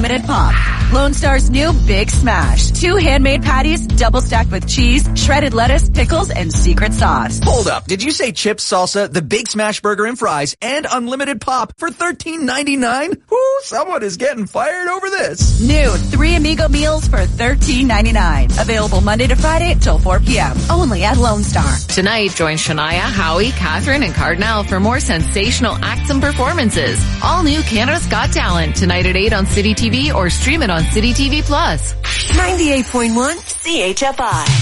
unlimited pop. Lone Star's new Big Smash. 2 handmade patties, double stacked with cheese, shredded lettuce, pickles, and secret sauce. Hold up. Did you say chips, salsa, the Big Smash burger and fries, and unlimited pop for $13.99? Ooh, someone is getting fired over this. New 3 Amigo meals for $13.99. Available Monday to Friday till 4 p.m. Only at Lone Star. Tonight, join Shania, Howie, Catherine, and Cardinal for more sensational acts and performances. All new Canada's Got Talent. Tonight at 8 on City TV or stream it on City TV Plus. 98.1 CHFI.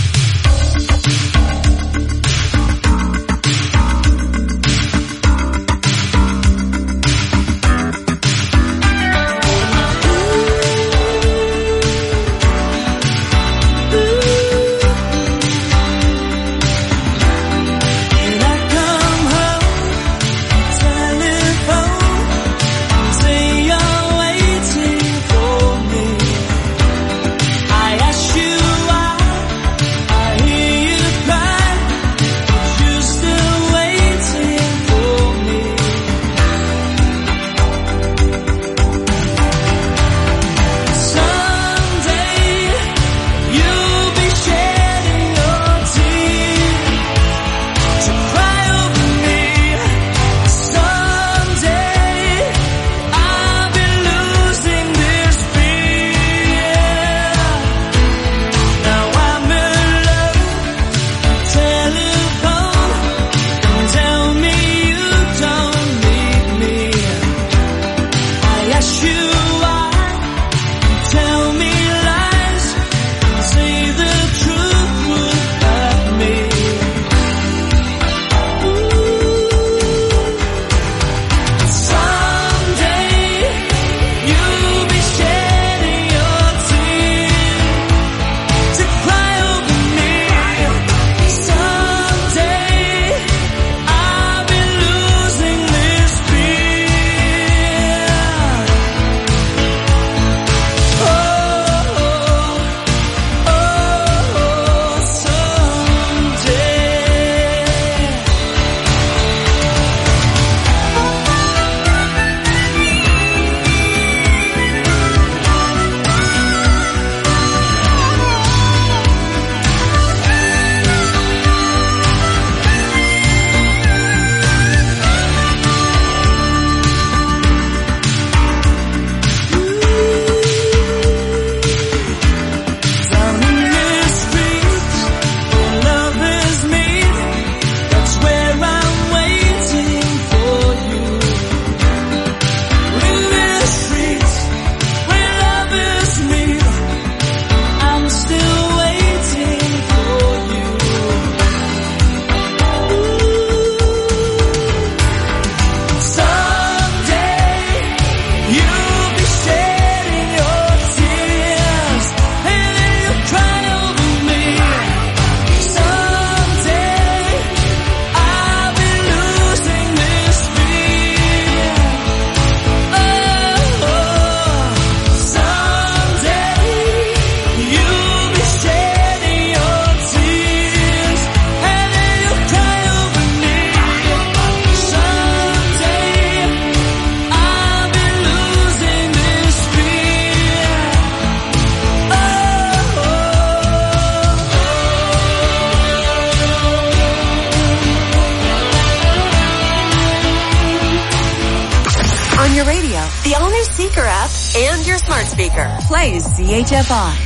And your smart speaker. Plays CHFI.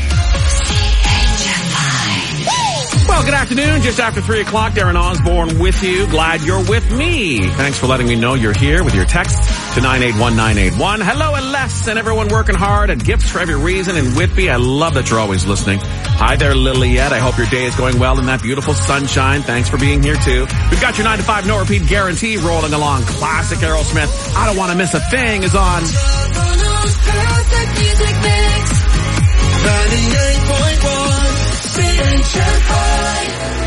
Well, good afternoon. Just after 3 o'clock, Darren Osborne with you. Glad you're with me. Thanks for letting me know you're here with your text to 981981. Hello, Les, and everyone working hard at Gifts for Every Reason in Whitby. I love that you're always listening. Hi there, Liliette. I hope your day is going well in that beautiful sunshine. Thanks for being here, too. We've got your 9 to 5 no repeat guarantee rolling along. Classic Aerosmith. I Don't Want to Miss a Thing is on. Perfect music mix. 98.1 CHFI.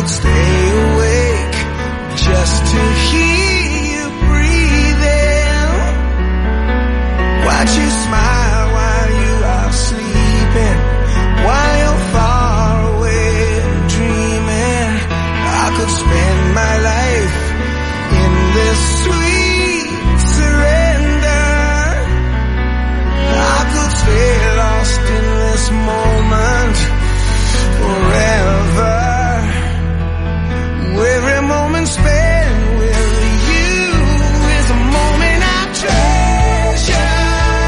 could stay awake just to hear you breathing. Watch you smile while you are sleeping, while you're far away and dreaming. I could spend my life in this sweet surrender. I could stay lost in this moment forever. Every moment spent with you is a moment I treasure.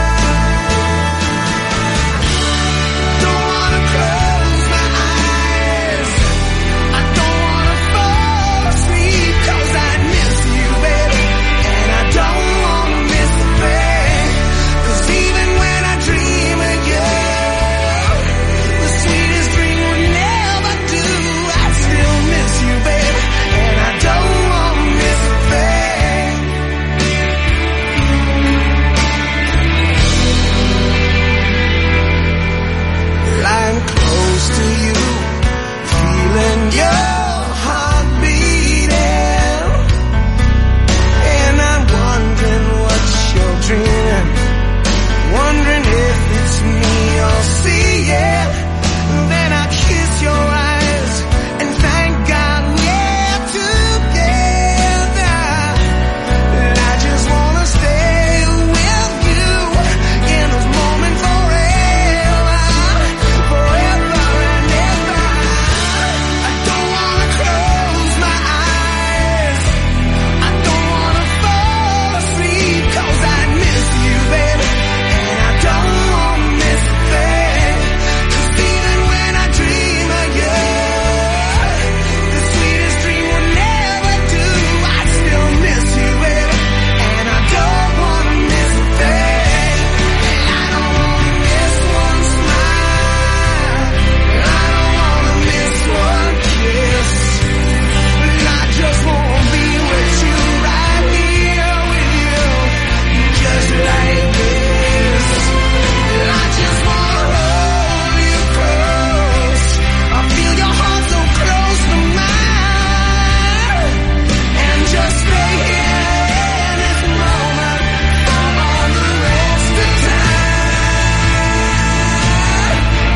Don't wanna close my eyes, I don't wanna fall asleep, 'cause I miss you, baby, and I don't wanna miss a thing. 'Cause even when I dream of you, the sweetest dream would never do. I still miss you, baby, and I don't wanna miss a thing. Lying close to you, feeling your heart beating, and I'm wondering what you're dreaming, wondering if it's me you're seeing. Then I kiss your eyes and thank God we're together. And I just wanna stay with you in this moment forever, forever and ever. I don't wanna close my eyes, I don't wanna fall asleep, 'cause I miss you, baby, and I don't wanna miss a thing. 'Cause even when I dream of you, the sweetest dream will never do. I still miss you, baby, and I don't wanna miss a thing. I don't wanna miss one smile, I don't wanna miss one kiss. I just wanna be with you, right here with you, just like this. I just wanna hold you close, I feel your heart so close to mine, and just stay here in this moment for all the rest of time.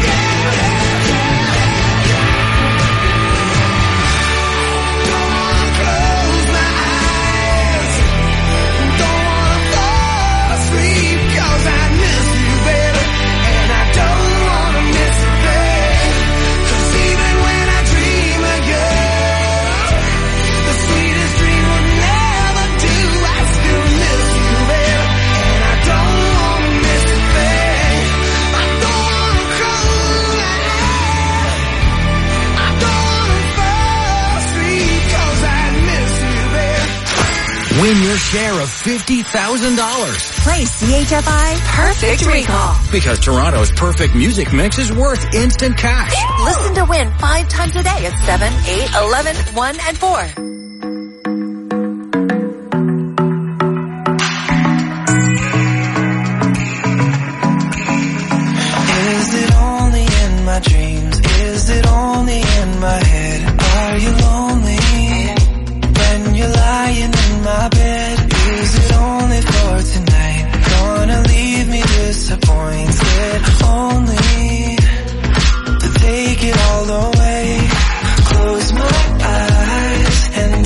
Don't wanna close my eyes, don't wanna fall asleep, 'cause I miss you, baby, and I don't wanna miss a thing. 'Cause even when I dream of you, the sweetest dream will never do. I still miss you, baby, and I don't wanna miss a thing. I don't wanna close my eyes, I don't wanna fall asleep, 'cause I miss you, baby. Win your share of $50,000. Play CHFI Perfect Recall. Because Toronto's perfect music mix is worth instant cash. Listen to win 5 times a day at 7, 8, 11, 1, and 4. Is it only in my dreams? Is it only in my head? Are you lonely when you're lying in my bed? Is it only for tonight? Gonna leave me disappointed, only to take it all away. Close my eyes and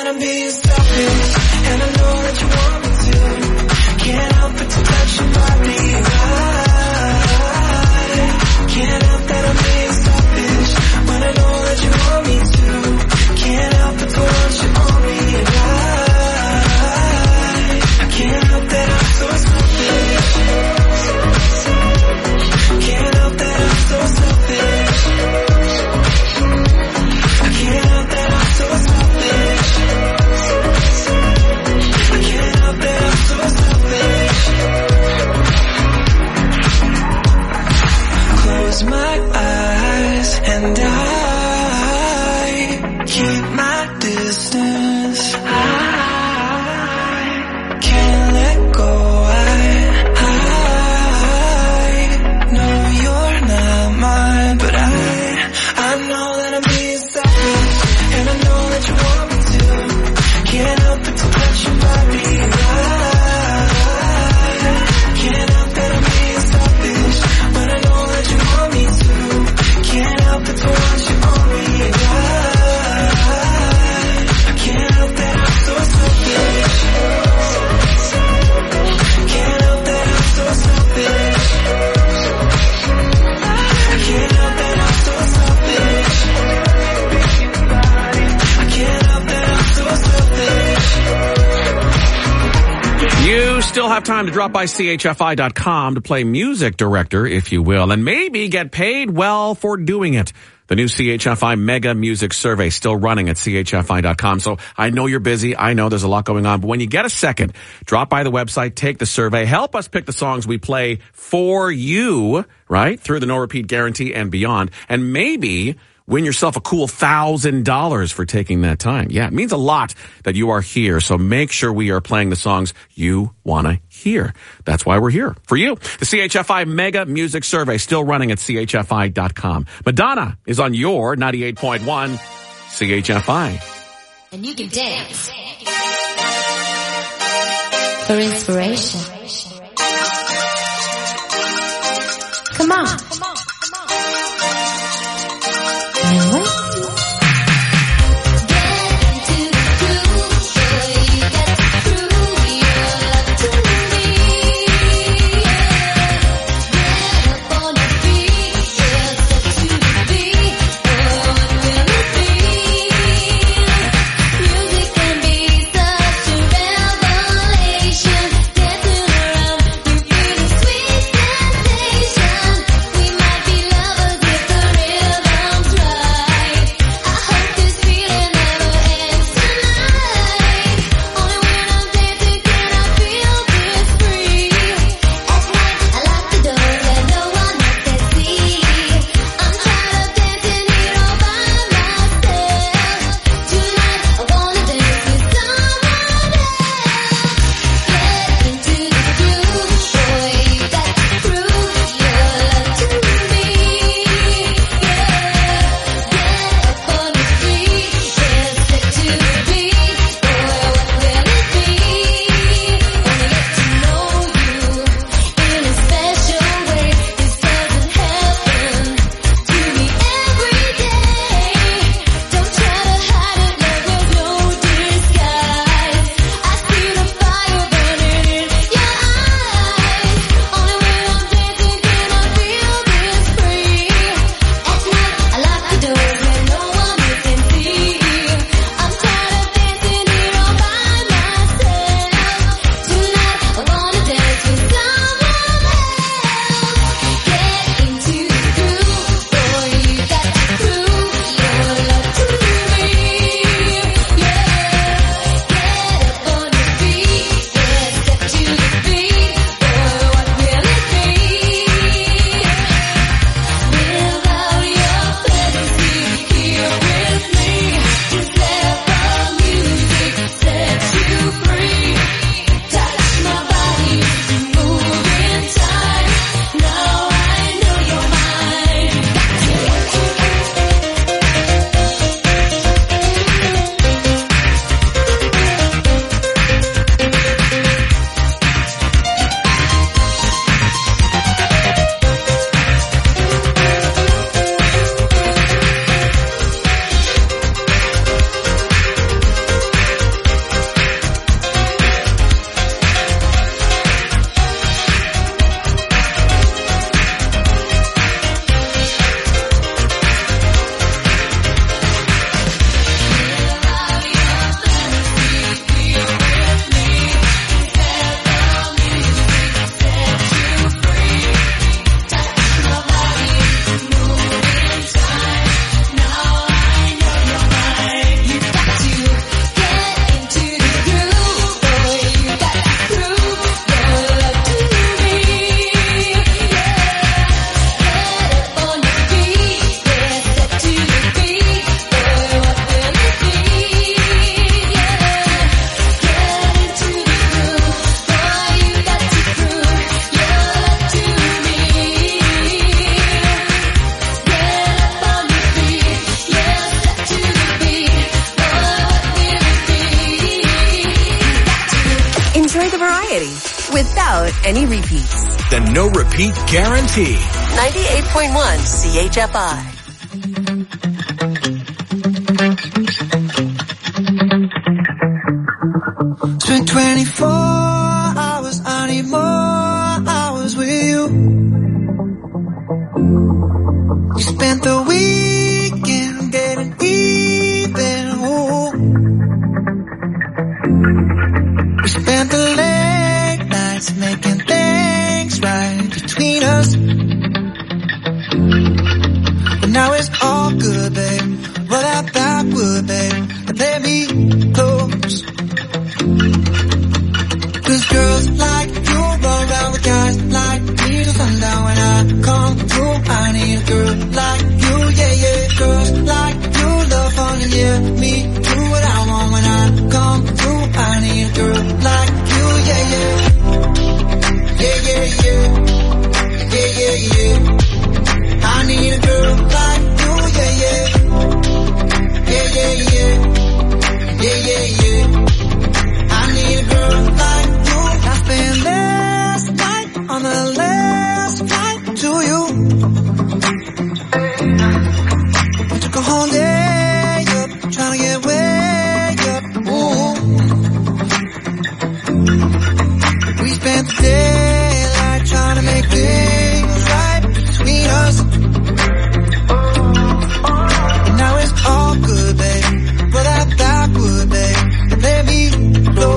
I'm being selfish, and I know that you want me to. Can't help but to touch your body. I can't help that I'm being selfish when I know that you want me to. Can't help but to want you on me. I can't help that I'm so selfish. Can't help that I'm so selfish. I can't help that I'm so selfish. I can't help that I'm so selfish. Close my eyes and I keep my distance. I can't let go. I know you're not mine, but I know that I'm being selfish, and I know that you want me to. Can't help but to touch your body. I can't help that I'm being selfish when I know that you want me to. Can't help but to want you on me. I can't help that I'm so selfish. Can't help that I'm so selfish. I can't help that I'm so selfish. I can't help that I'm so selfish. You still have time to drop by chfi.com to play music director, if you will, and maybe get paid well for doing it. The new CHFI Mega Music Survey still running at chfi.com. So I know you're busy. I know there's a lot going on. But when you get a second, drop by the website, take the survey, help us pick the songs we play for you, right? Through the no repeat guarantee and beyond. And maybe win yourself a cool $1,000 for taking that time. Yeah, it means a lot that you are here. So make sure we are playing the songs you want to hear. That's why we're here. For you. The CHFI Mega Music Survey still running at chfi.com. Madonna is on your 98.1 CHFI. And you can dance for inspiration. Come on. And wait. We might variety without any repeats. The no repeat guarantee. 98.1 CHFI. Spent 24 hours, I need more hours with you. We spent the weekend getting even, ooh. We spent the late nights making things right between us. But now it's all good, babe. Roll out that wood, babe, and play me close. Cause girls like you roll around with guys like me till sundown. When I come through, I need a girl like you, yeah, yeah. Girls like you love fun, and yeah, me do what I want. When I come through, I need a girl like you, yeah, yeah. Yeah, yeah, yeah. Yeah, yeah, yeah. I need a girl like you, yeah, yeah. Yeah, yeah, yeah. Yeah, yeah, yeah. I need a girl like you. I spent last night on the last flight to you. We took a whole day up, trying to get way up. Ooh. We spent the daylight trying to make things right between us. And now it's all good, babe. Roll out that wood, babe, and let me blow.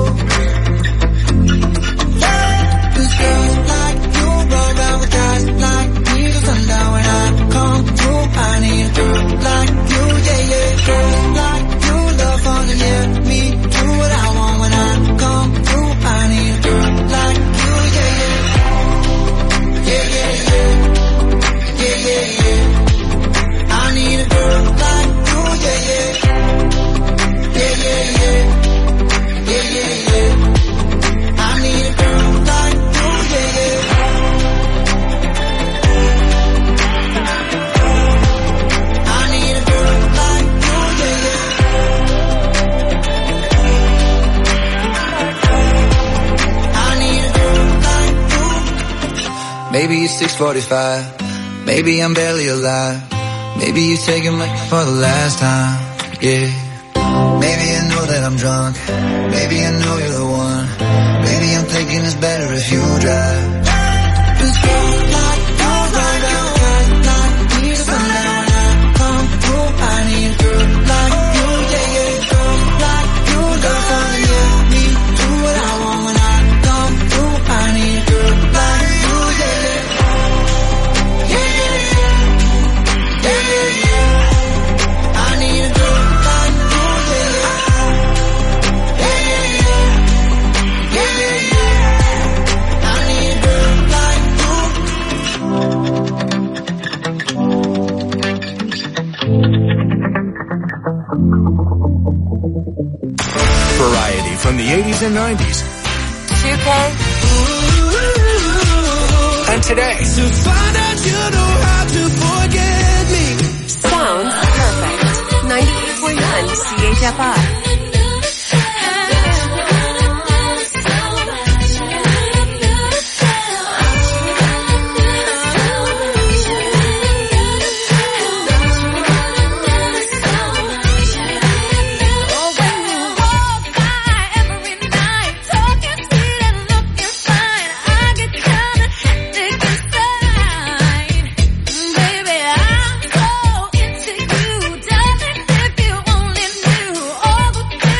Cause girls like you roll around with guys like me till sundown. When I come through, I need a girl like you, yeah, yeah. Girls like you love fun, and yeah, me do what I want. When I come through, I need a girl like you, yeah, yeah. Yeah, yeah, yeah. Yeah, yeah, yeah. I need a girl like you, yeah, yeah. Yeah, yeah, yeah. Yeah, yeah, yeah. I need a girl like you, yeah, yeah. I need a girl like you, yeah, yeah. I need a girl like you. Maybe it's 6:45. Maybe I'm barely alive. Maybe you're taking me for the last time, yeah. Maybe I know that I'm drunk. Maybe I know you're the one. Maybe I'm thinking it's better if you drive. Cause girls like you ride out guys like me till sundown. When I come through, I need a girl like you, yeah, yeah. Girls like you love fun, yeah, me do what I want. When I come through, I need a girl like you, yeah, yeah. Yeah, yeah, yeah. Yeah, yeah, yeah. I need a girl like you, yeah, yeah. Yeah, yeah, yeah. Yeah, yeah, yeah. I need a girl like you. Variety from the 80s and 90s. 2K. And today. To find out you know how to forget me. Sounds perfect. 98.1 CHFI. Baby, I'm so into you, darling. If you only knew all the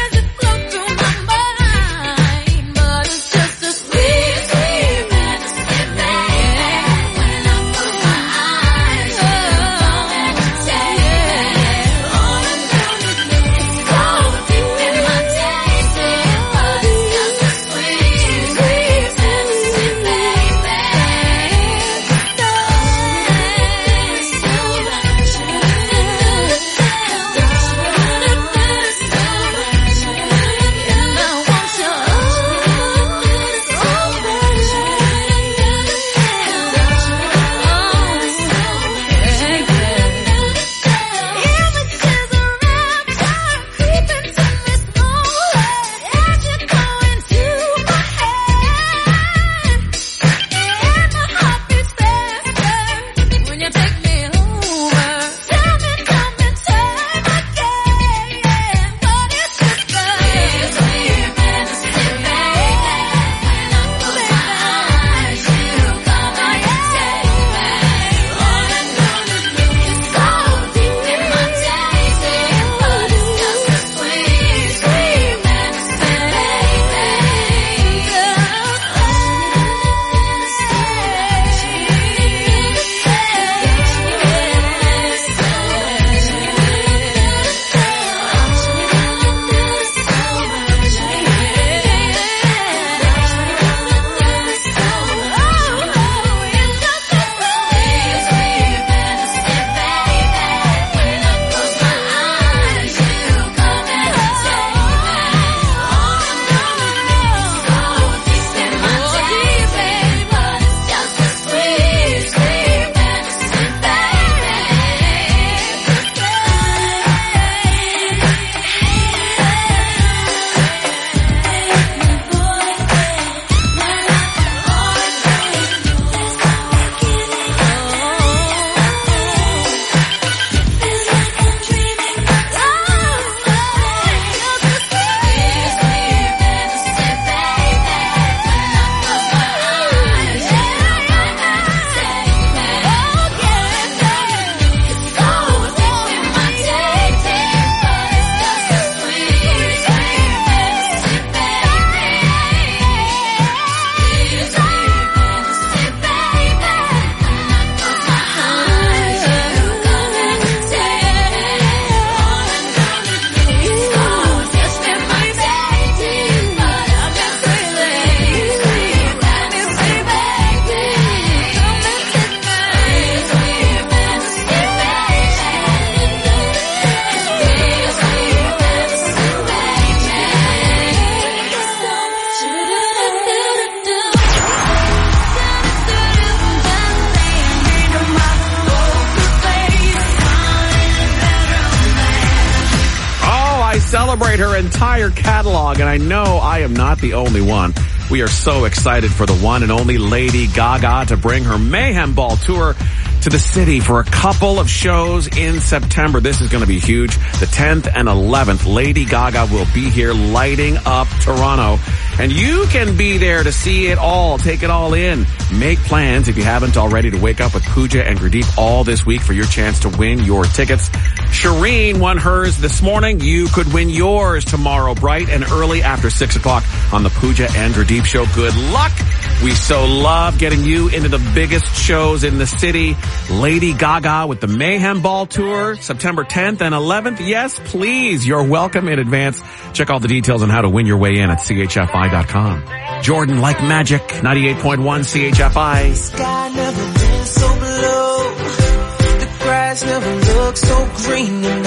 celebrate her entire catalog, and I know I am not the only one. We are so excited for the one and only Lady Gaga to bring her Mayhem Ball tour to the city for a couple of shows in September. This is going to be huge. The 10th and 11th, Lady Gaga will be here lighting up Toronto. And you can be there to see it all, take it all in. Make plans, if you haven't already, to wake up with Pooja and Gurdeep all this week for your chance to win your tickets. Shireen won hers this morning. You could win yours tomorrow, bright and early after 6 o'clock on the Pooja and Gurdeep Show. Good luck. We so love getting you into the biggest shows in the city. Lady Gaga with the Mayhem Ball Tour, September 10th and 11th. Yes, please. You're welcome in advance. Check all the details on how to win your way in at chfi.com. Jordan, Like Magic, 98.1 CHFI. The sky never been so blue. The grass never looked so green. And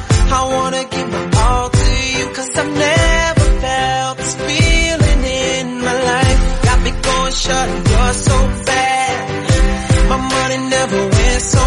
I wanna give my all to you, 'cause I've never felt this feeling in my life. Got me going shut and you're so bad. My money never went so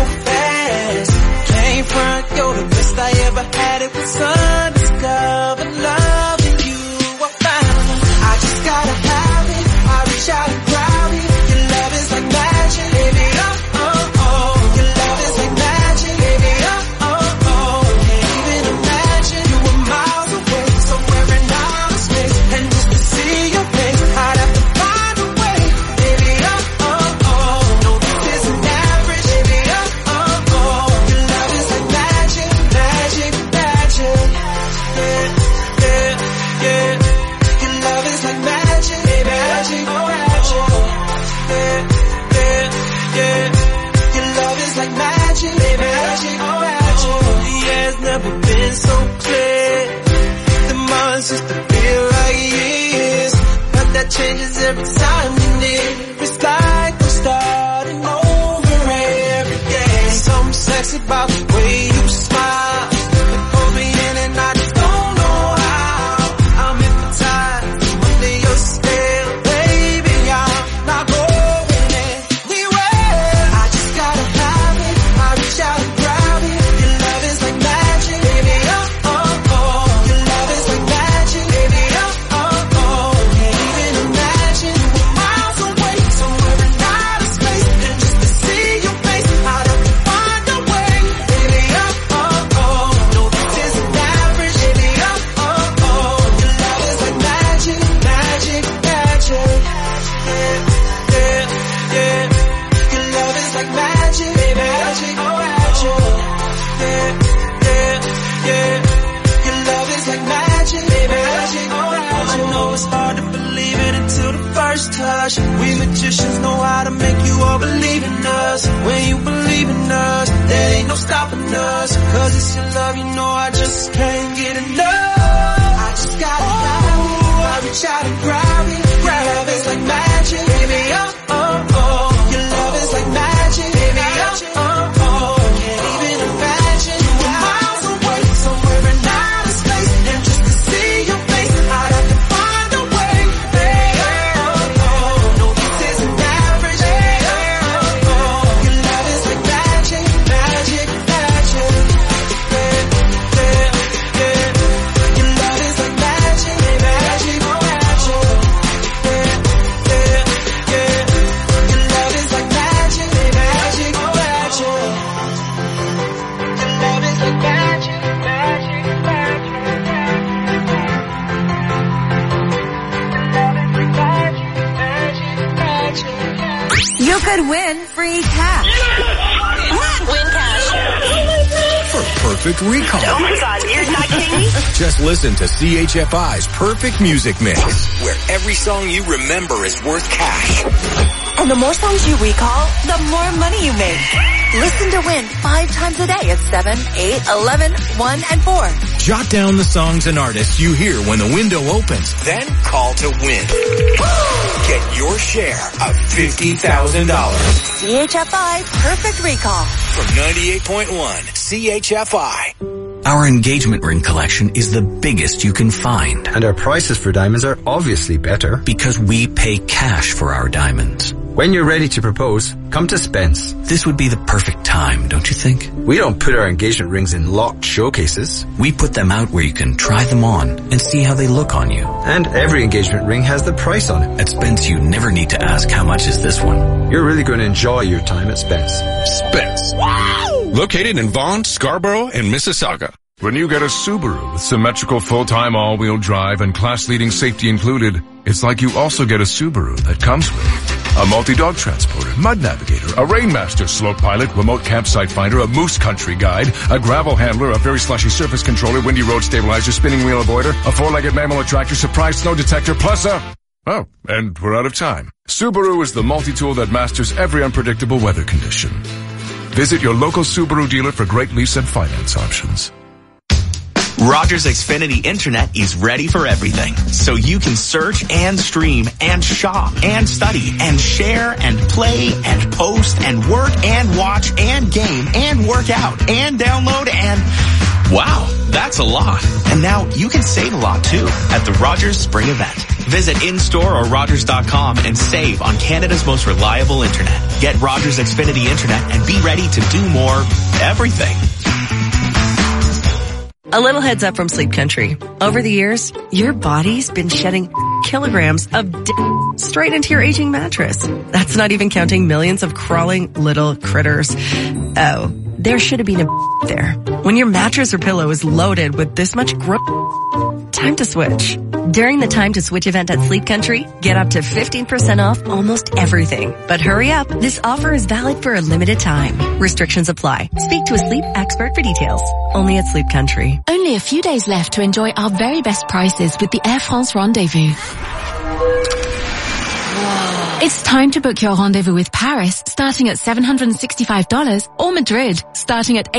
fast. Came front, you're the best I ever had. It was undiscovered love in you I found. I just gotta have it. I reach out and grab it. Your love is like magic, baby. Oh, oh, oh. Your love is like magic, baby. Oh, oh, oh. Can't even imagine you were miles away, somewhere in outer space. And just to see your face, I'd have to find a way, baby. Oh, oh, oh. No, this isn't average, baby. Oh, oh, oh. Your love is like magic, magic, magic. Yeah, yeah, yeah. Your love is like magic, baby. Magic, oh, magic. Yeah, yeah, yeah. Your love is like magic, baby. Magic, oh, magic. The air's never been so clear. The months used to feel like years, but that changes every time you're near. It's like we're starting over every day. Something sexy about the way you smile. You pull me in and I just don't know how. I'm hypnotized under your spell, baby. I'm not going anywhere. I just gotta have it. I reach out and grab it. Your love is like magic, baby. Oh, oh, oh. Your love is like magic, baby. Oh, oh, oh. Can't even imagine you were miles away, somewhere in outer space. And just to see your face, I'd have to find a way, baby. Oh, oh, oh. No, this isn't average, baby. Oh, oh, oh. Your love is like magic, magic, magic. Yeah, yeah, yeah. Your love is like magic, baby. Magic, oh, magic. Yeah, yeah, yeah. Your love is like magic, baby. Magic, oh, magic. I know it's hard to believe it until the first touch. We magicians know how to make you all believe in us. When you believe in us, there ain't no stopping us. 'Cause it's your love, you know I just can't get enough. I just gotta have it. I reach out and grab it. Your love is like magic, baby. Oh, oh, oh. Your love is like magic, baby. Oh, oh, oh. Can't even imagine you were miles away, somewhere in outer space. And just to see your face, I'd have to find a way, baby. Oh, oh. No, this isn't average, baby. Oh, oh. Your love is like magic, magic, magic. Yeah, yeah, yeah. Your love is like magic, baby. Magic, oh, magic. Yeah, yeah, yeah. Your love is like magic, baby. Magic, oh, magic. Your love is like magic, magic, magic. You could win free cash. Win cash. For perfect recall. Oh my God, you're not kidding me? Just listen to CHFI's Perfect Music Mix, where every song you remember is worth cash. And the more songs you recall, the more money you make. Listen to win 5 times a day at 7, 8, 11, 1, and 4. Jot down the songs and artists you hear when the window opens, then call to win. Get your share of $50,000 CHFI Perfect Recall. from 98.1 CHFI. Our engagement ring collection is the biggest you can find. And our prices for diamonds are obviously better. Because we pay cash for our diamonds. When you're ready to propose, come to Spence. This would be the perfect time, don't you think? We don't put our engagement rings in locked showcases. We put them out where you can try them on and see how they look on you. And every engagement ring has the price on it. At Spence, you never need to ask how much is this one. You're really going to enjoy your time at Spence. Spence. Wow! Located in Vaughan, Scarborough, and Mississauga. When you get a Subaru with symmetrical full-time all-wheel drive and class-leading safety included, it's like you also get a Subaru that comes with a multi-dog transporter, mud navigator, a Rainmaster slope pilot, remote campsite finder, a moose country guide, a gravel handler, a very slushy surface controller, windy road stabilizer, spinning wheel avoider, a four-legged mammal attractor, surprise snow detector, plus oh, and we're out of time. Subaru is the multi-tool that masters every unpredictable weather condition. Visit your local Subaru dealer for great lease and finance options. Rogers Xfinity Internet is ready for everything. So you can search and stream and shop and study and share and play and post and work and watch and game and work out and download and... Wow, that's a lot. And now you can save a lot too at the Rogers Spring Event. Visit in-store or Rogers.com and save on Canada's most reliable internet. Get Rogers Xfinity Internet and be ready to do more everything. A little heads up from Sleep Country. Over the years, your body's been shedding kilograms of straight into your aging mattress. That's not even counting millions of crawling little critters. Oh, there should have been a there. When your mattress or pillow is loaded with this much time to switch. During the Time to Switch event at Sleep Country, get up to 15% off almost everything. But hurry up, this offer is valid for a limited time. Restrictions apply. Speak to a sleep expert for details. Only at Sleep Country. Only a few days left to enjoy our very best prices with the Air France Rendezvous. It's time to book your rendezvous with Paris, starting at $765, or Madrid, starting at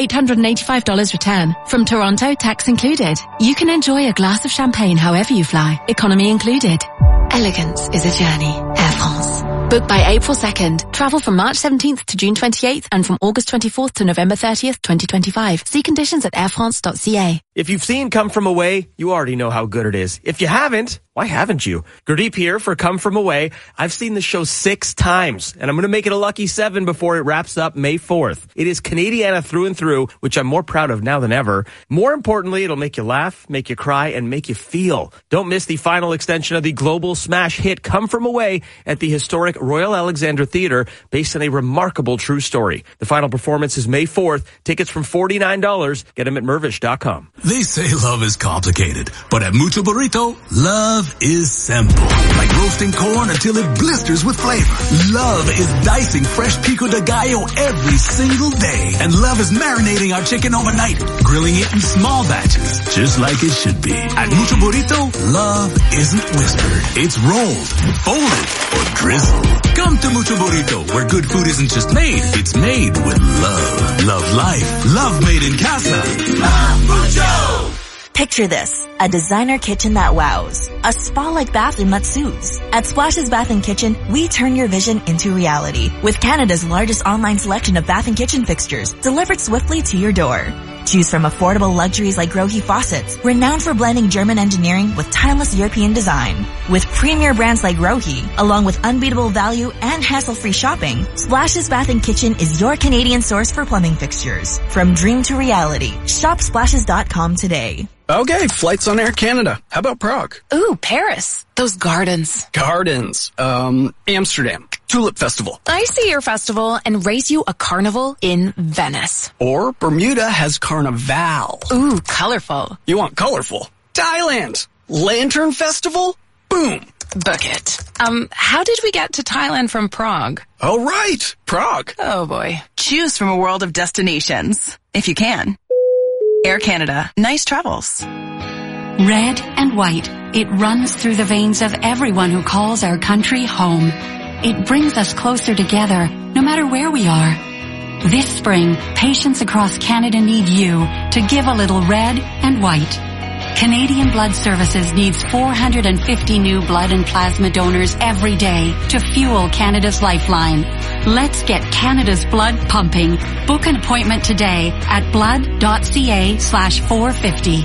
$885 return. From Toronto, tax included. You can enjoy a glass of champagne however you fly, economy included. Elegance is a journey. Air France. Book by April 2nd. Travel from March 17th to June 28th and from August 24th to November 30th, 2025. See conditions at airfrance.ca. If you've seen Come From Away, you already know how good it is. If you haven't, why haven't you? Gurdeep here for Come From Away. I've seen the show 6 times, and I'm going to make it a lucky 7 before it wraps up May 4th. It is Canadiana through and through, which I'm more proud of now than ever. More importantly, it'll make you laugh, make you cry, and make you feel. Don't miss the final extension of the global smash hit Come From Away at the historic Royal Alexandra Theatre, based on a remarkable true story. The final performance is May 4th. Tickets from $49. Get them at Mervish.com. They say love is complicated, but at Mucho Burrito, love is simple. Like roasting corn until it blisters with flavor. Love is dicing fresh pico de gallo every single day. And love is marinating our chicken overnight, grilling it in small batches, just like it should be. At Mucho Burrito, love isn't whispered. It's rolled, folded, or drizzled. Come to Mucho Burrito, where good food isn't just made, it's made with love. Love life. Love made in casa. Love Mucho! Picture this, a designer kitchen that wows, a spa-like bathroom that soothes. At Splashes Bath & Kitchen, we turn your vision into reality with Canada's largest online selection of bath and kitchen fixtures delivered swiftly to your door. Choose from affordable luxuries like Grohe faucets, renowned for blending German engineering with timeless European design. With premier brands like Grohe, along with unbeatable value and hassle-free shopping, Splashes Bath & Kitchen is your Canadian source for plumbing fixtures. From dream to reality, shop splashes.com today. Okay, flights on Air Canada. How about Prague? Ooh, Paris. Those gardens. Gardens. Amsterdam. Tulip Festival. I see your festival and race you a carnival in Venice. Or Bermuda has Carnival. Ooh, colorful. You want colorful? Thailand. Lantern Festival? Boom. Book it. How did we get to Thailand from Prague? Oh, right. Prague. Oh, boy. Choose from a world of destinations, if you can. Air Canada. Nice travels. Red and white. It runs through the veins of everyone who calls our country home. It brings us closer together, no matter where we are. This spring, patients across Canada need you to give a little red and white. Canadian Blood Services needs 450 new blood and plasma donors every day to fuel Canada's lifeline. Let's get Canada's blood pumping. Book an appointment today at blood.ca/450.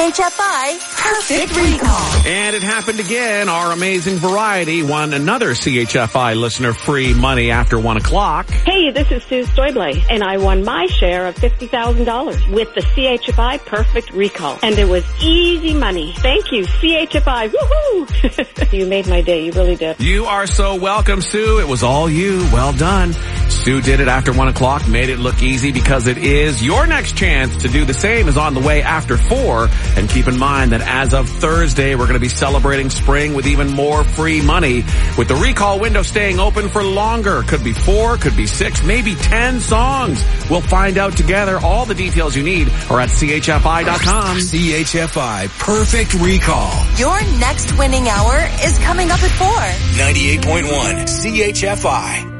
CHFI Perfect Recall. And it happened again. Our amazing variety won another CHFI listener free money after 1 o'clock. Hey, this is Sue Stoible, and I won my share of $50,000 with the CHFI Perfect Recall. And it was easy money. Thank you, CHFI. Woohoo! You made my day. You really did. You are so welcome, Sue. It was all you. Well done. Sue did it after 1 o'clock, made it look easy because it is. Your next chance to do the same is on the way after 4. And keep in mind that as of Thursday, we're going to be celebrating spring with even more free money, with the recall window staying open for longer. Could be 4, could be 6, maybe 10 songs. We'll find out together. All the details you need are at CHFI.com. CHFI Perfect Recall. Your next winning hour is coming up at 4. 98.1 CHFI.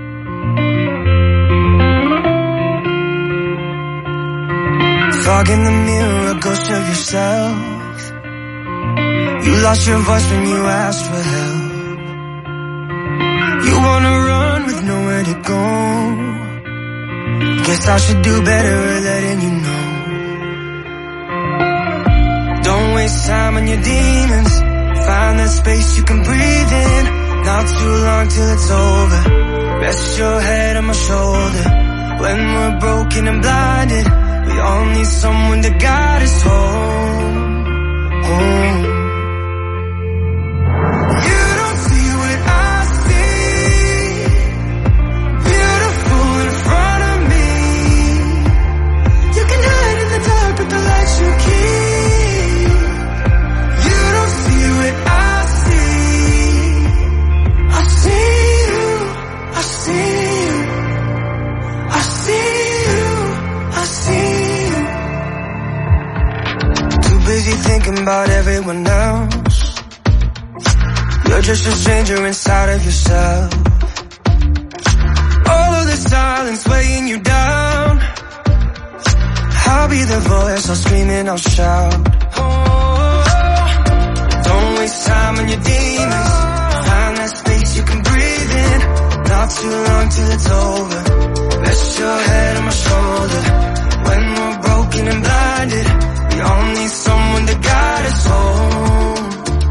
Fog in the mirror, a ghost of yourself. You lost your voice when you asked for help. You wanna run with nowhere to go. Guess I should do better at letting you know. Don't waste time on your demons. Find that space you can breathe in. Not too long till it's over. Rest your head on my shoulder. When we're broken and blinded, we all need someone to guide us home, home. You don't see what I see. Beautiful in front of me. You can hide in the dark with the lights you keep. You don't see what I see. I see you. I see you. I see you. I see you. Too busy thinking about everyone else. You're just a stranger inside of yourself. All of the silence weighing you down. I'll be the voice, I'll scream and I'll shout. Oh, don't waste time on your demons. Find that space you can breathe in. Not too long till it's over. Rest your head on my shoulder. When we're broken and blinded, we all need someone to guide us home.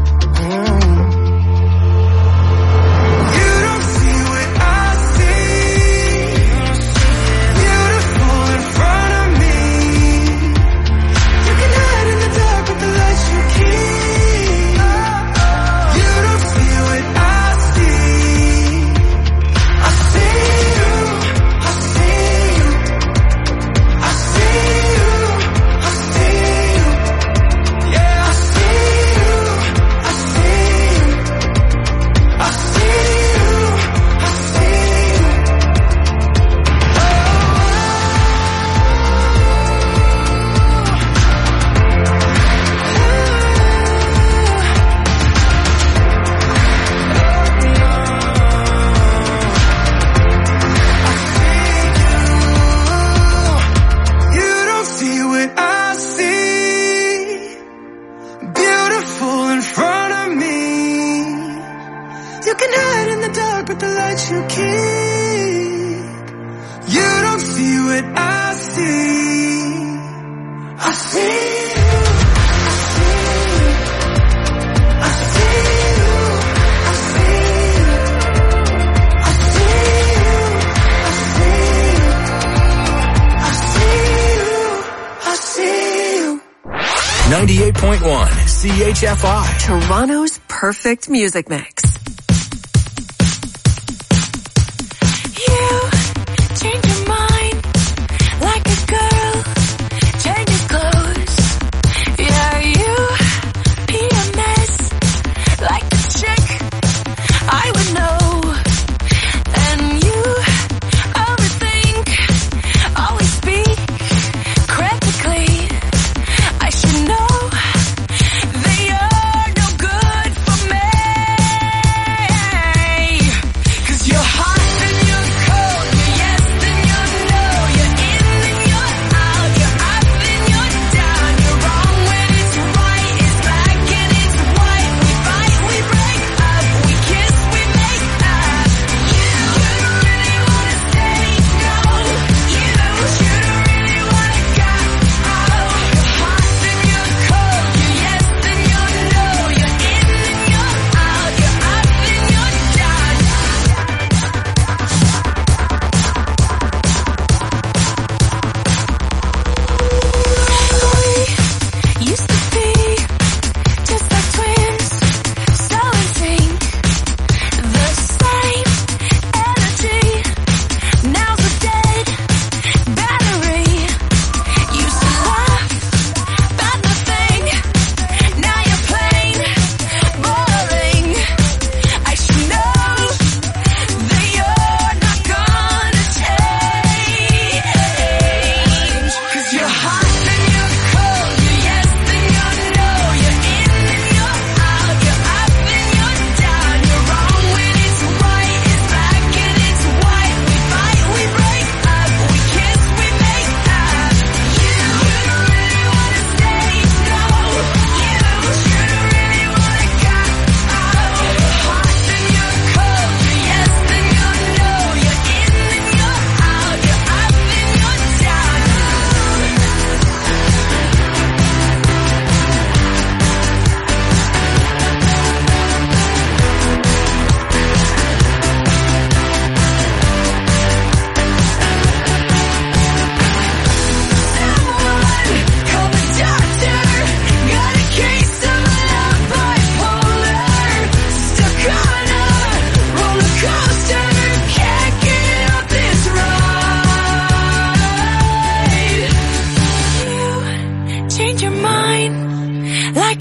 You don't see what I see. Beautiful in front of me. You can hide in the dark with the lights you keep. You don't see what I see. I see you. I see you. I see you. I see you. Yeah, I see you. I see you. I see you. I see you. You don't see what I see. Beautiful in front of me. You can hide in the dark with the lights you keep. You don't see what I see. I see you. I see you. I see you. I see you. I see you. I see you. 98.1 CHFI. Toronto's perfect music mix. Change your mind like a girl. Change your clothes. Yeah, you PMS like a chick I would know. And you overthink, always speak critically. I should know that you're no good for me.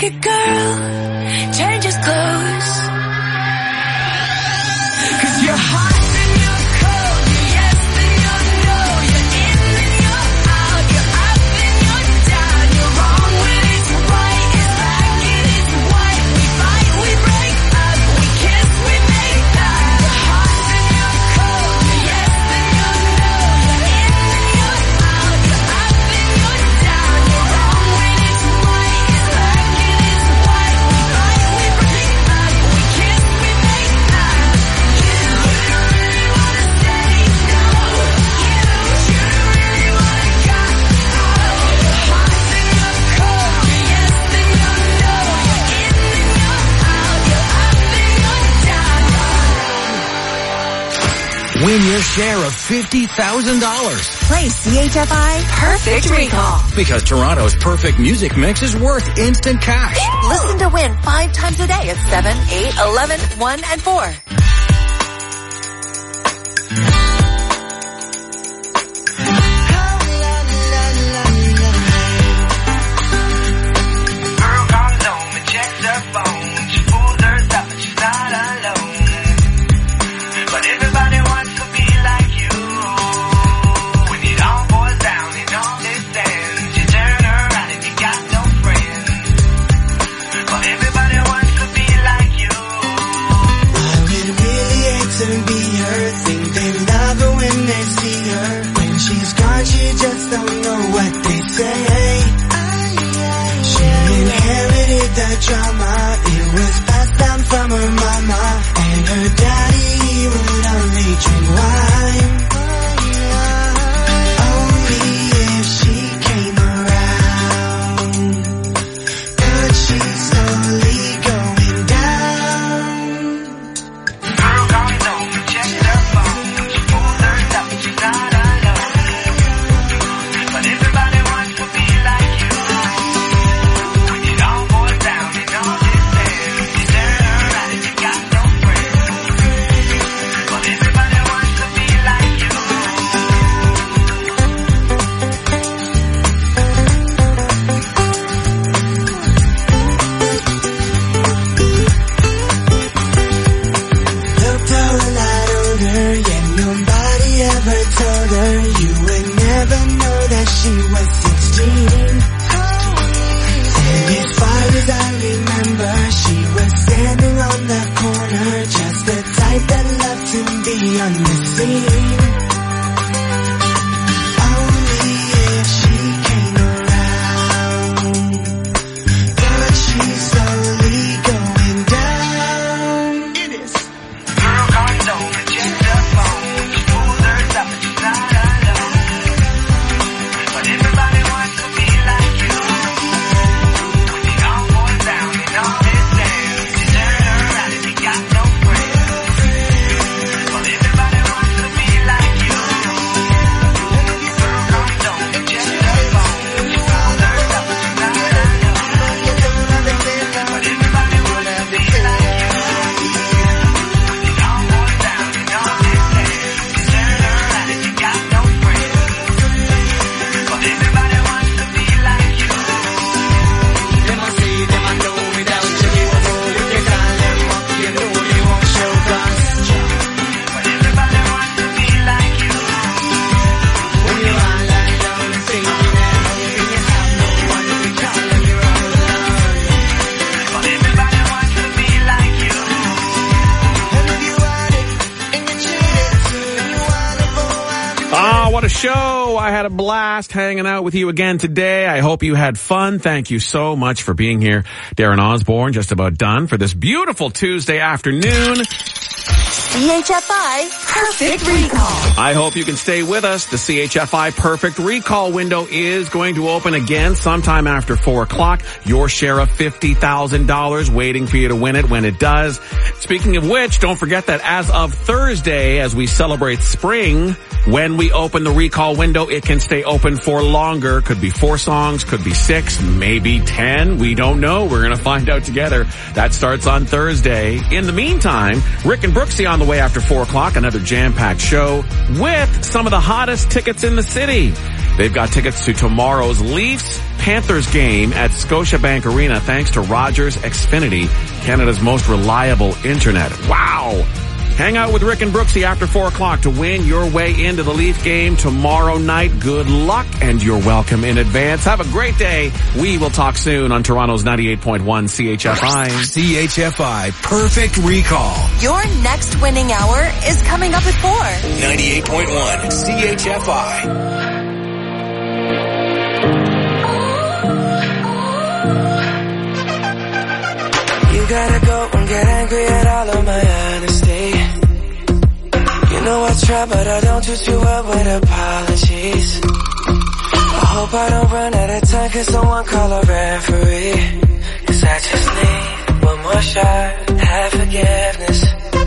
like a girl changes clothes. 'Cause you're hot and you're cold, you're yes and you're no, you're in and you're out, you're up and you're down, you're wrong when it's right, it's black and it's white, we fight, we break up, we kiss, we make up. You're hot and you're cold, you're yes and you're no, you're in and you're out, you're up and you're down, you're wrong when it's right, it's black and it's white, we fight, we break up, we kiss, we make up. You really wanna say no, you really wanna go. You're hot and you're cold, you're yes and you're no, you're in and you're out, you're up and you're down. Win your share of $50,000. Play CHFI Perfect Recall. Because Toronto's perfect music mix is worth instant cash. Listen to win 5 times a day at 7, 8, 11, 1, and 4. Girl calls home and checks her phone. She pulls herself and she's not alone. But everybody wants to be like you. When it all boils down and all is ends, you turn around and you got no friends. But everybody wants to be like you. I would really hate to be her. Think they love her when they see her. When she's gone, she just don't know what they say. She inherited the drama. It was passed down from her mama. And her daddy, he would only drink wine. Only if she came around. But she's slowly going down. Girl comes home and checks her phone. She pulls herself and she's not alone. But everybody wants to be like you. When it all boils down and all is ends, you turn around and you got no friends. But everybody wants to be like you. Looked a whole lot older, yet nobody ever told her. You would never know that she was 16. And as far as I remember, she was standing on the corner, just the type that loved to be on the scene. Only if she came around. But she's slowly going down. It is. Girl comes home and checks her phone. She pulls herself and she's not alone. But everybody wants to be like you. When it all boils down and all is ends, you turn around and you got no friends. But everybody wants to be like you. Girl comes home and checks her phone. She pulls herself and she's not alone. But everybody wants to be like you. When it all boils down and all is ends, you turn around and you got no friends. But everybody wants to be like you. Them I see, them I know without you. If you call them up, you know they won't show guns. But everybody wants to be like you. When you all lie down and singing and hoping you have no one to call and you're all alone. But everybody wants to be like you. And if you want it, and you need it, and you want to go out. Ah, what a show. I had a blast hanging out with you again today. I hope you had fun. Thank you so much for being here. Darren Osborne, just about done for this beautiful Tuesday afternoon. CHFI Perfect Recall. I hope you can stay with us. The CHFI Perfect Recall window is going to open again sometime after 4 o'clock. Your share of $50,000 waiting for you to win it when it does. Speaking of which, don't forget that as of Thursday, as we celebrate spring, when we open the recall window, it can stay open for longer. Could be 4 songs, could be 6, maybe 10. We don't know. We're going to find out together. That starts on Thursday. In the meantime, Rick and Brooksy on the way after 4 o'clock, another jam-packed show with some of the hottest tickets in the city. They've got tickets to tomorrow's Leafs-Panthers game at Scotiabank Arena thanks to Rogers Xfinity, Canada's most reliable internet. Wow! Hang out with Rick and Brooksy after 4 o'clock to win your way into the Leaf game tomorrow night. Good luck, and you're welcome in advance. Have a great day. We will talk soon on Toronto's 98.1 CHFI. CHFI Perfect Recall. Your next winning hour is coming up at 4. 98.1 CHFI. You gotta go and get angry at all of my honesty. You know I try, but I don't do too well with apologies. I hope I don't run out of time, cause someone call a referee. Cause I just need one more shot, have forgiveness.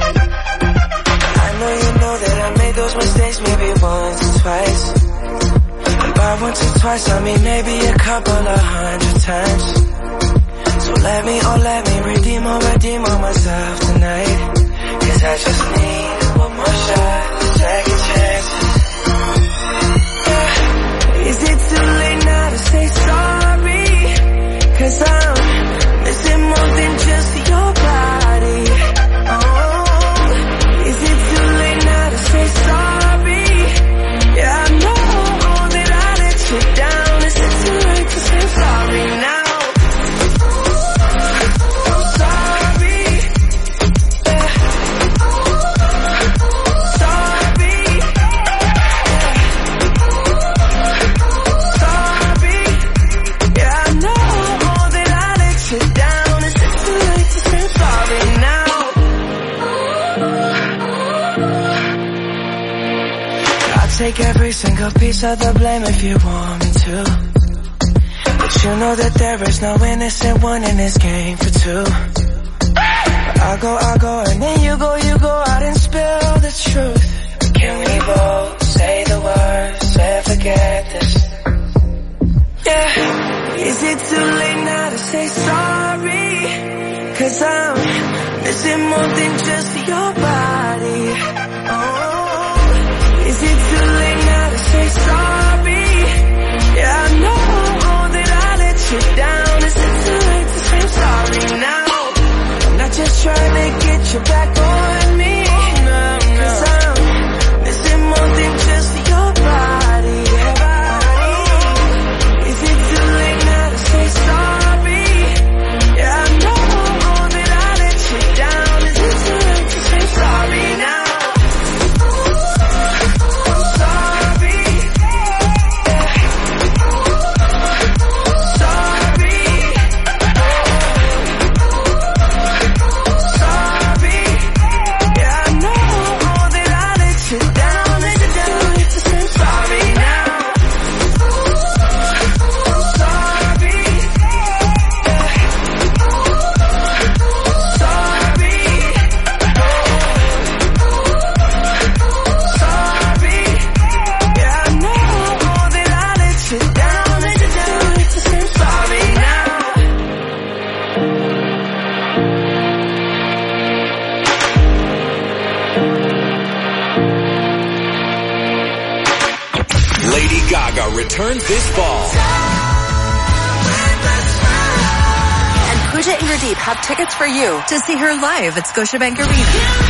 I know you know that I made those mistakes maybe once or twice. And by once or twice I mean maybe a couple of 100 times. So let me redeem on myself tonight. Cause I just need one more shot, second chances. Yeah. Is it too late now to say sorry? Cause I'm missing more than just your body. Oh, is it too late now to say sorry? Yeah, I know that I let you down. Is it too late to say sorry now? Take every single piece of the blame if you want me to. But you know that there is no innocent one in this game for two. I'll go, and then you go out and spill the truth. Can we both say the words and forget this? Yeah. Is it too late now to say sorry? Cause I'm missing more than just your body. Oh. Is it too late now to say sorry? Yeah, I know that I let you down. Is it too late to say sorry now? I'm not just trying to get you back on me. Cause I'm missing more than just your body. Is it too late now to say sorry? Yeah, I know that I let you down. Is it too late to say sorry now? Returns this fall. And Pooja Ingerdeep have tickets for you to see her live at Scotiabank Arena.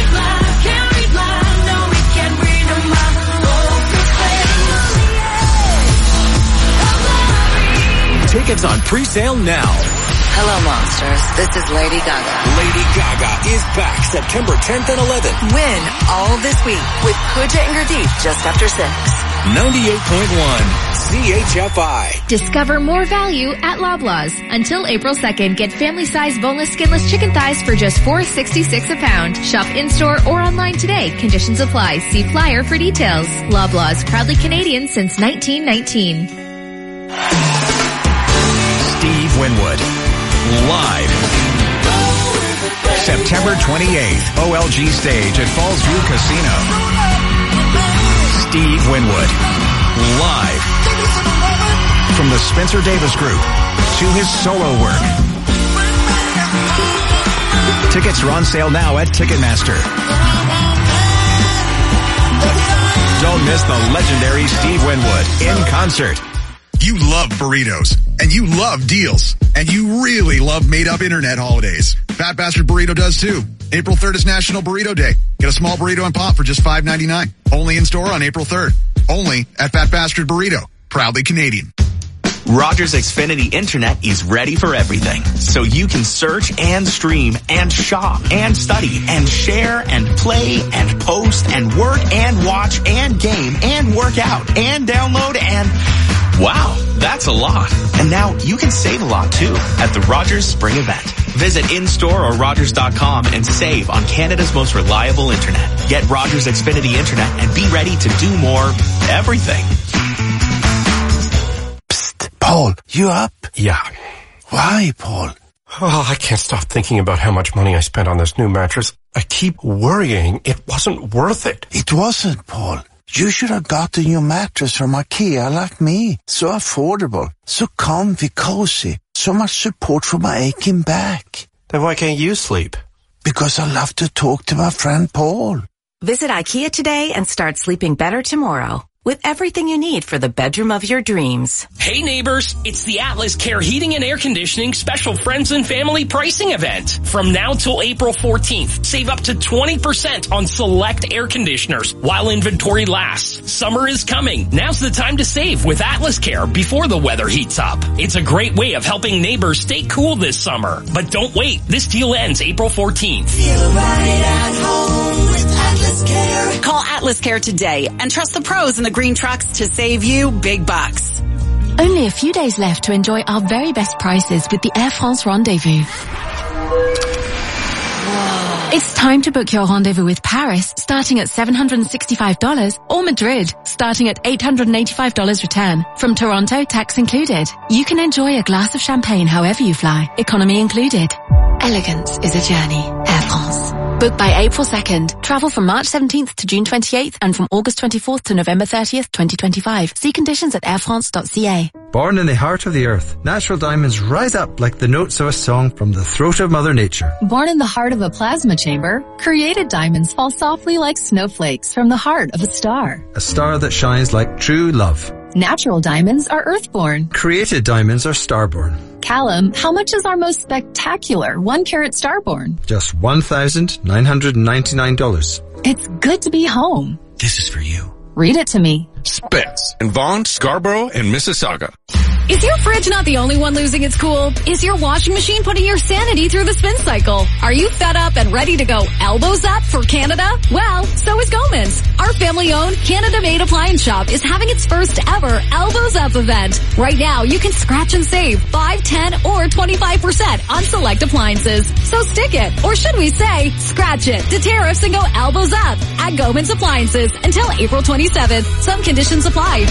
Tickets on pre-sale now. Hello, monsters. This is Lady Gaga. Lady Gaga is back September 10th and 11th. Win all this week with Pooja Ingerdeep just after 6. 98.1 CHFI. Discover more value at Loblaws. Until April 2nd, get family-sized boneless skinless chicken thighs for just $4.66 a pound. Shop in-store or online today. Conditions apply. See flyer for details. Loblaws, proudly Canadian since 1919. Steve Winwood. Live. September 28th, OLG stage at Fallsview Casino. Steve Winwood. Live. From the Spencer Davis Group to his solo work. Tickets are on sale now at Ticketmaster. Don't miss the legendary Steve Winwood in concert. You love burritos, and you love deals, and you really love made-up internet holidays. Fat Bastard Burrito does too. April 3rd is National Burrito Day. Get a small burrito and pop for just $5.99. Only in store on April 3rd. Only at Fat Bastard Burrito. Proudly Canadian. Rogers Xfinity Internet is ready for everything. So you can search and stream and shop and study and share and play and post and work and watch and game and work out and download and... Wow, that's a lot. And now you can save a lot too at the Rogers Spring Event. Visit in-store or Rogers.com and save on Canada's most reliable internet. Get Rogers Xfinity Internet and be ready to do more everything. Paul, you up? Yeah. Why, Paul? Oh, I can't stop thinking about how much money I spent on this new mattress. I keep worrying it wasn't worth it. It wasn't, Paul. You should have got a new mattress from IKEA like me. So affordable, so comfy, cozy, so much support for my aching back. Then why can't you sleep? Because I love to talk to my friend Paul. Visit IKEA today and start sleeping better tomorrow with everything you need for the bedroom of your dreams. Hey neighbors, it's the Atlas Care Heating and Air Conditioning Special Friends and Family Pricing Event. From now till April 14th, save up to 20% on select air conditioners while inventory lasts. Summer is coming. Now's the time to save with Atlas Care before the weather heats up. It's a great way of helping neighbors stay cool this summer. But don't wait. This deal ends April 14th. Feel right at home with Atlas Care. Call Atlas Care today and trust the pros in the green trucks to save you big bucks. Only a few days left to enjoy our very best prices with the Air France Rendezvous. It's time to book your rendezvous with Paris, starting at $765, or Madrid, starting at $885 return. From Toronto, tax included. You can enjoy a glass of champagne however you fly, economy included. Elegance is a journey. Air France. Book by April 2nd. Travel from March 17th to June 28th and from August 24th to November 30th, 2025. See conditions at airfrance.ca. Born in the heart of the earth, natural diamonds rise up like the notes of a song from the throat of Mother Nature. Born in the heart of a plasma chamber, created diamonds fall softly like snowflakes from the heart of a star. A star that shines like true love. Natural diamonds are earthborn. Created diamonds are starborn. Callum, how much is our most spectacular 1-carat starborn? Just $1,999. It's good to be home. This is for you. Read it to me. Spence in Vaughan, Scarborough, and Mississauga. Is your fridge not the only one losing its cool? Is your washing machine putting your sanity through the spin cycle? Are you fed up and ready to go elbows up for Canada? Well, so is Gomans. Our family-owned, Canada-made appliance shop is having its first ever Elbows Up event. Right now, you can scratch and save 5, 10, or 25% on select appliances. So stick it, or should we say, scratch it, to tariffs and go elbows up at Gomans Appliances until April 27th. Some conditions apply.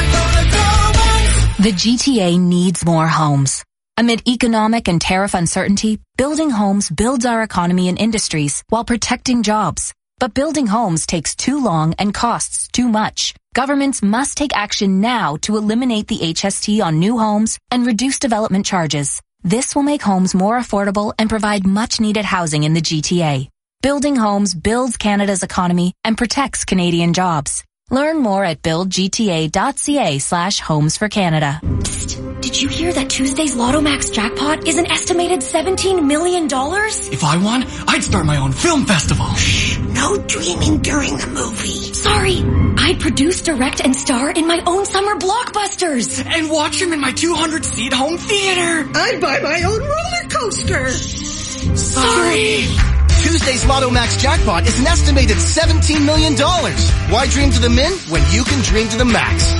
The GTA needs more homes. Amid economic and tariff uncertainty, building homes builds our economy and industries while protecting jobs. But building homes takes too long and costs too much. Governments must take action now to eliminate the HST on new homes and reduce development charges. This will make homes more affordable and provide much-needed housing in the GTA. Building homes builds Canada's economy and protects Canadian jobs. Learn more at buildgta.ca/homes for Canada. Psst, did you hear that Tuesday's Lotto Max jackpot is an estimated $17 million? If I won, I'd start my own film festival. Shh, no dreaming during the movie. Sorry, I'd produce, direct, and star in my own summer blockbusters. And watch them in my 200-seat home theater. I'd buy my own roller coaster. Sorry. Tuesday's Lotto Max jackpot is an estimated $17 million. Why dream to the min when you can dream to the max?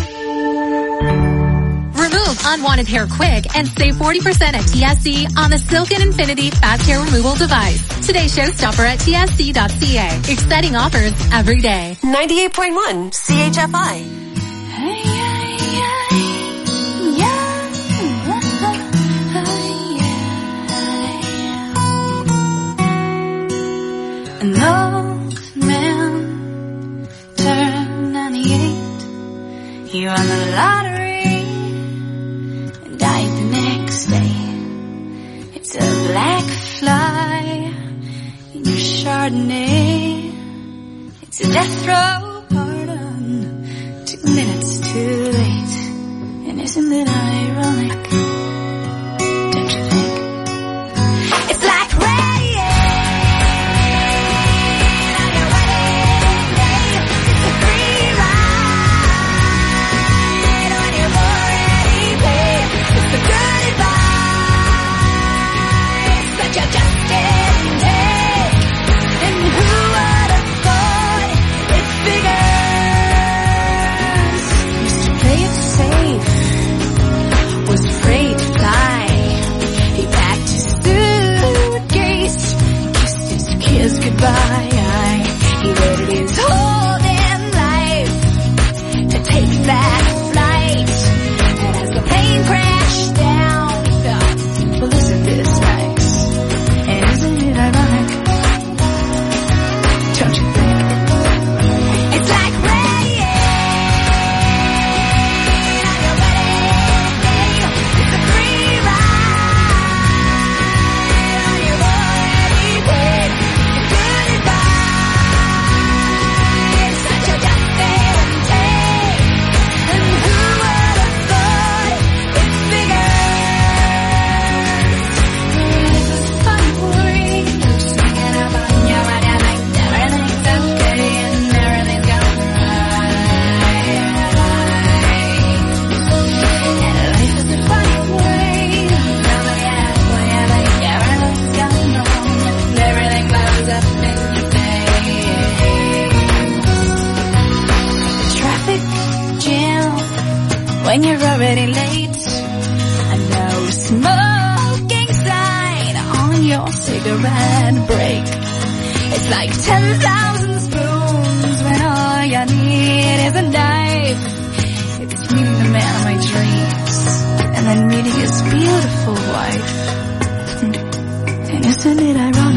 Remove unwanted hair quick and save 40% at TSC on the Silken Infinity Fast Hair Removal Device. Today's showstopper at tsc.ca. Exciting offers every day. 98.1 CHFI. An old man turned 98. He won the lottery and died the next day. It's a black fly in your Chardonnay. It's a death row pardon minutes too late. And isn't it ironic? Don't you think? It's like rain on your wedding day. It's a free ride on your already paid. It's the good advice that you just didn't take. And who would have thought it figures? Used to play it safe, was afraid to fly. He packed his suitcase, kissed his kids goodbye. He waited his whole damn life to take that flight. And as the plane crashed down, he thought, well, isn't this nice? And isn't it ironic? Don't you think? It's like rain on your wedding day. It's a free ride on your already paid. It's good advice that you just didn't take. And who would have thought it figures? This is fun for you. Singing about your wedding night. Everything's okay and everything's going right. And life is a fun way. Nobody asks what you think. Everything's going wrong. And everything blows up in your face. Traffic jam when you're already late. A no smoking sign on your cigarette break. It's like 10,000 spoons when all you need is a knife. It's meeting the man of my dreams and then meeting his beautiful wife. And isn't it ironic?